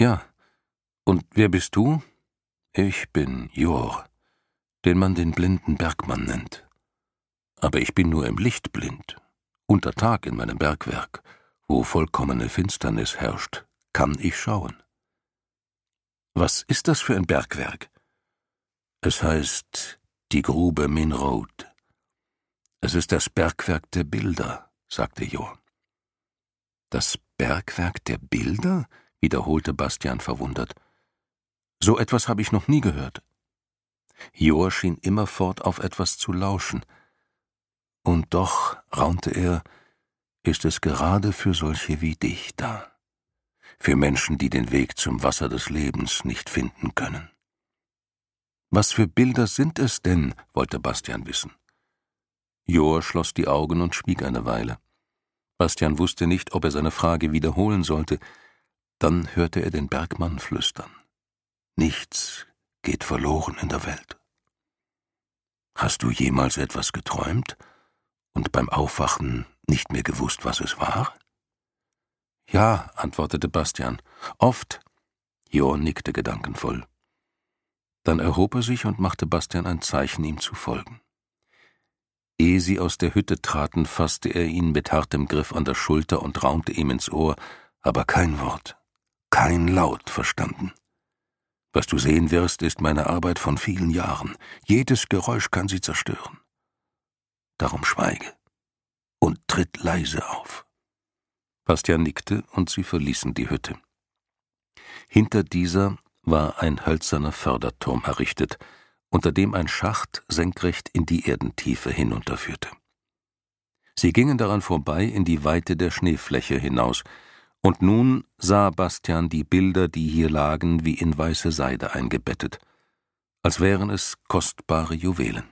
»Ja, und wer bist du?« »Ich bin Jor, den man den blinden Bergmann nennt. Aber ich bin nur im Licht blind. Unter Tag in meinem Bergwerk, wo vollkommene Finsternis herrscht, kann ich schauen.« »Was ist das für ein Bergwerk?« »Es heißt die Grube Minrod. Es ist das Bergwerk der Bilder«, sagte Jor. »Das Bergwerk der Bilder?« wiederholte Bastian verwundert. »So etwas habe ich noch nie gehört.« Jor schien immerfort auf etwas zu lauschen. »Und doch«, raunte er, »ist es gerade für solche wie dich da. Für Menschen, die den Weg zum Wasser des Lebens nicht finden können.« »Was für Bilder sind es denn?« wollte Bastian wissen. Jor schloss die Augen und schwieg eine Weile. Bastian wusste nicht, ob er seine Frage wiederholen sollte. Dann hörte er den Bergmann flüstern. »Nichts geht verloren in der Welt. Hast du jemals etwas geträumt und beim Aufwachen nicht mehr gewusst, was es war?« »Ja«, antwortete Bastian, »oft.« Jor nickte gedankenvoll. Dann erhob er sich und machte Bastian ein Zeichen, ihm zu folgen. Ehe sie aus der Hütte traten, fasste er ihn mit hartem Griff an der Schulter und raunte ihm ins Ohr, aber kein Wort, kein Laut verstanden. »Was du sehen wirst, ist meine Arbeit von vielen Jahren. Jedes Geräusch kann sie zerstören. Darum schweige und tritt leise auf.« Bastian nickte und sie verließen die Hütte. Hinter dieser war ein hölzerner Förderturm errichtet, unter dem ein Schacht senkrecht in die Erdentiefe hinunterführte. Sie gingen daran vorbei in die Weite der Schneefläche hinaus, und nun sah Bastian die Bilder, die hier lagen, wie in weiße Seide eingebettet, als wären es kostbare Juwelen.